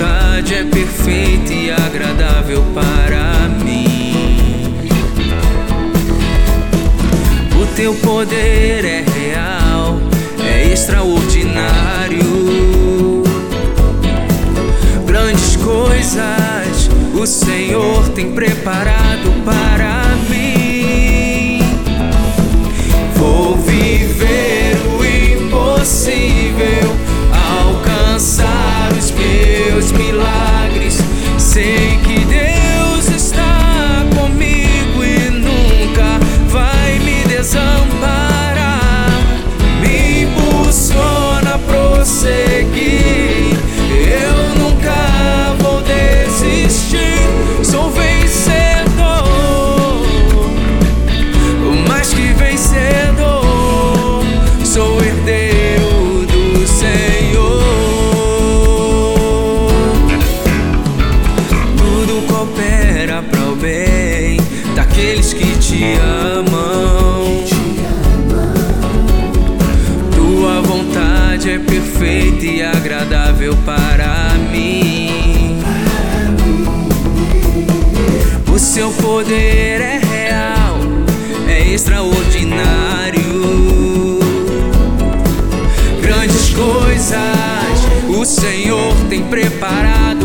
vontade é perfeita e agradável para mim. O teu poder é real, é extraordinário. Grandes coisas o Senhor tem preparado para mim. Vou viver o impossível, alcançar os meus milagres. Sei que Deus está comigo e nunca vai me desamparar. Me impulsiona a prosseguir, eu nunca vou desistir. Sou vencedor, mais que vencedor. Sou herdeiro do Senhor. Tudo coopera para o bem daqueles que te amam. Tua vontade é perfeita e agradável para mim. O seu poder é real, é extraordinário. Grandes coisas o Senhor tem preparado